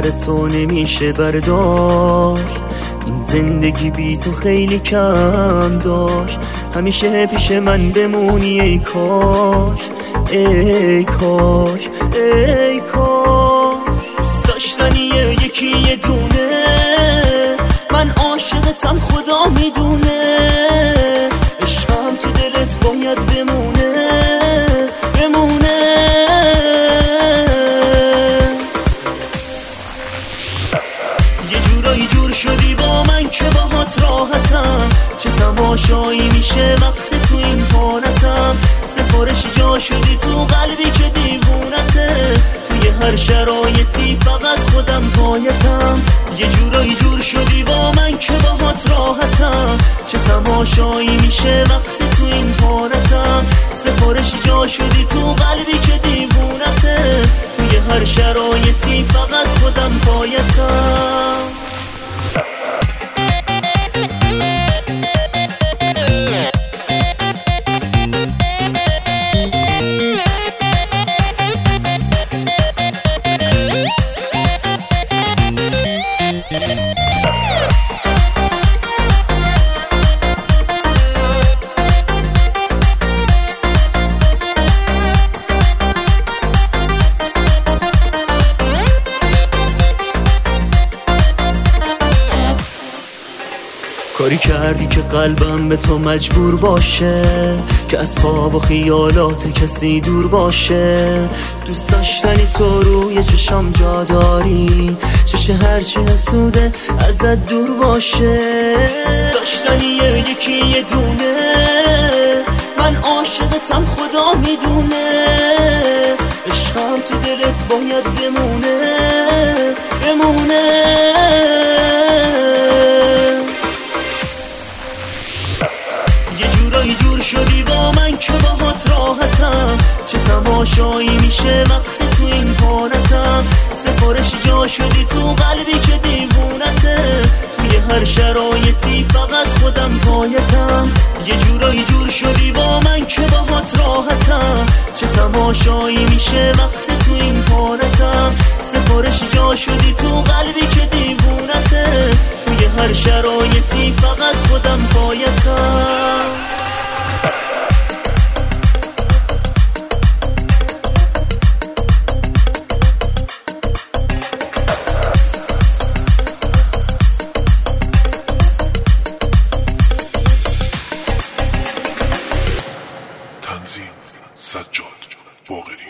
سر تو نمیشه برداشت. این زندگی بی تو خیلی کم داشت. همیشه پیش من بمونی ای کاش، ای کاش، ای کاش. دوست داشتنیه یکی یه دونه، من عاشقتم خدا میدونه. عشقم تو دلت باید بمونه، بمونه. یه جورایی جور شدی با من که باهات راحتم. چه تماشایی میشه وقت تو این حالتم. سفارشی جا شدی تو قلبی که دیوونته. توی هر شرایطی فقط خودم پایتم. یه جورایی جور شدی با من که باهات راحتم. چه تماشایی میشه وقت تو این حالتم. سفارشی جا شدی تو قلبی که دیوونته. توی هر شرایطی فقط خودم پایتم. کاری کردی که قلبم به تو مجبور باشه، که از خواب و خیالات کسی دور باشه. دوست داشتنی تو روی چشام جا داری، چشه هرچی حسوده ازت دور باشه. دوست داشتنی یکی یه دونه، من عاشقتم خدا میدونه. عشقم تو دلت باید بمونه، بمونه. یه جورایی جور شدی با من که باهات راحتم. چه تماشایی میشه وقت تو این حالتم. سفارشی جا شدی تو قلبی که دیوونته. توی هر شرایطی فقط خودم پایتم. یه جورایی جور شدی با من که باهات راحتم. چه تماشایی میشه وقت تو این حالتم. سفارشی جا شدی تو قلبی که دیوونته. توی هر شرایطی فقط خودم پایتم. تنظیم سجاد باقری.